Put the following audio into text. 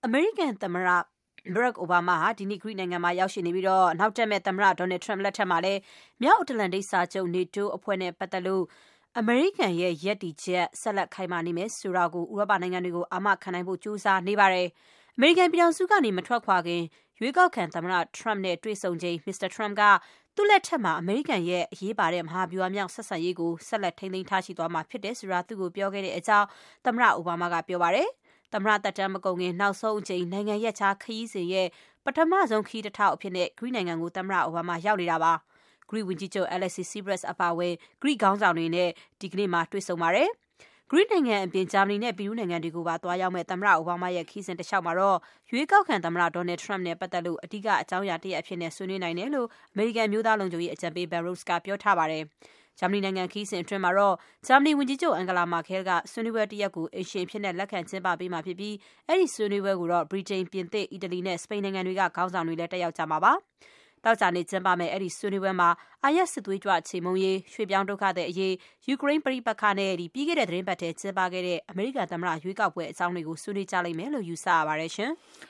အမေရိကန်သမ္မတBarack Obama ဟာဒီနေ့ဂရိနိုင်ငံမှာရောက်ရှိနေပြီးတော့နောက်တက်မဲ့သမ္မတ Donald Trump လက်ထက်မှာလည်းမြောက်အတ္တလန်တိတ်စာချုပ် NATO အဖွဲ့နဲ့ပတ်သက်လို့အမေရိကန်ရဲ့ရပ်တည်ချက်ဆက်လက်ခိုင်မာနေမယ်ဆိုတာကိုဥရောပနိုင်ငံတွေကိုအာမခံနိုင်ဖို့ကြိုးစားနေပါတယ်။အမေရိကန်ပြည်ထောင်စုကနေမထွက်ခွာခင်ရွေးကောက်ခံသမ္မတ Trump နဲ့တွေ့ဆုံချိန် Mr. Trump ကသူ့လက်ထက်မှာအမေရိကန်ရဲ့အရေးပါတဲ့မဟာဗျူဟာမြောက်ဆက်ဆံရေးကိုဆက်လက်ထိန်းသိမ်းထားရှိသွားမှာဖြစ်တယ်ဆိုတာသူ့ကိုပြောခဲ့တဲ့အကြောင်းသမ္မတ Obama ကပြောပါတယ်။သမ္မတသက်တမ်းမကုန်ခင်နောက်ဆုံးအကြိမ်နိုင်ငံရပ်ခြားခရီးစဉ်ရဲ့ပထမဆုံးခရီးတစ်ထောက်အဖြစ်နဲ့ဂရိနိုင်ငံကိုသမ္မတ Obama ရောက်နေတာပါ။ဂရိဝန်ကြီးချုပ် Alexis Tsipras အပါအဝင်ဂရိခေါင်းဆောင်တွေနဲ့ဒီကနေ့မှတွေ့ဆုံပါတယ်။ဂရိနိုင်ငံအပြင်ဂျာမနီနဲ့ပီရူးနိုင်ငံတွေကိုပါသွားရောက်မဲ့သမ္မတ Obama ရဲ့ခရီးစဉ်တစ်လျှောက်မှာတော့ရွေးကောက်ခံသမ္မတ Donald Trump နဲ့ပတ်သက်လို့အဓိကအကြောင်းအရာတစ်ရပ်အဖြစ်နဲ့ဆွေးနွေးနိုင်တယ်လို့အမေရိကန်မျိုးသားလုံခြုံရေးအကြံပေး Ben Rhodes ကပြောထားပါတယ်။ဂျာမနီနိုင်ငံခရီးစဉ်အတွင်းမှာတော့ဂျာမနီဝန်ကြီးချုပ် Angela Merkel ကဆွေးနွေးပွဲတစ်ရပ်ကိုအိမ်ရှင်ဖြစ်နဲ့လက်ခံကျင်းပပေးမှာဖြစ်ပြီးအဲ့ဒီဆွေးနွေးပွဲကိုတော့ဗြိတိန်၊ပြင်သစ်၊အီတလီနဲ့စပိန်နိုင်ငံတွေကခေါင်းဆောင်တွေလည်းတက်ရောက်ကြမှာပါ။တောက်ကြနေကျင်းပမယ်အဲ့ဒီဆွေးနွေးပွဲမှာIS စစ်သွေးကြွချေမှုန်းရေးရွှေ့ပြောင်းဒုက္ခသည်အရေးယူကရိန်းပဋိပက္ခနဲ့ပြီးခဲ့တဲ့သတင်းပတ်ထဲကျင်းပခဲ့တဲ့အမေရိကန်သမ္မတရွေးကောက်ပွဲအကြောင်းတွေကိုဆွေးနွေးကြလိမ့်မယ်လို့ယူဆရပါတယ်ရှင်။